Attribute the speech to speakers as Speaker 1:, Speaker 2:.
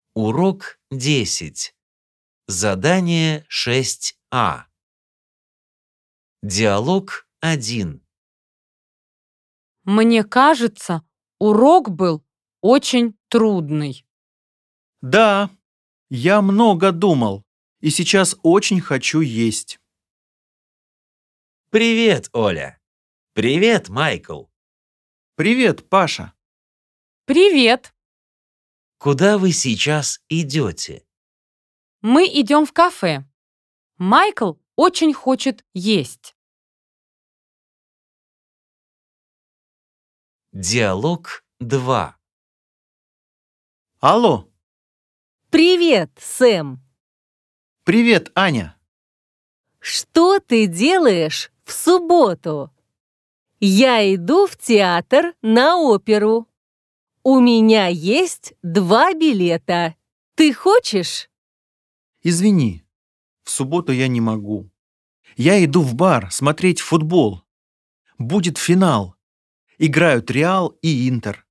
Speaker 1: Урок 10. Задание 6А. Диалог 1.
Speaker 2: Мне кажется, урок был очень трудный.
Speaker 3: Да, я много думал, и сейчас очень хочу есть.
Speaker 1: Привет, Оля. Привет, Майкл.
Speaker 3: Привет, Паша.
Speaker 2: Привет!
Speaker 1: Куда вы сейчас идете?
Speaker 2: Мы идем в кафе. Майкл очень хочет есть.
Speaker 1: Диалог 2.
Speaker 3: Алло,
Speaker 4: Привет, Сэм.
Speaker 3: привет, Аня.
Speaker 4: Что ты делаешь в субботу? Я иду в театр на оперу. У меня есть 2 билета. Ты хочешь?
Speaker 3: Извини, в субботу я не могу. Я иду в бар смотреть футбол. Будет финал. Играют Реал и Интер.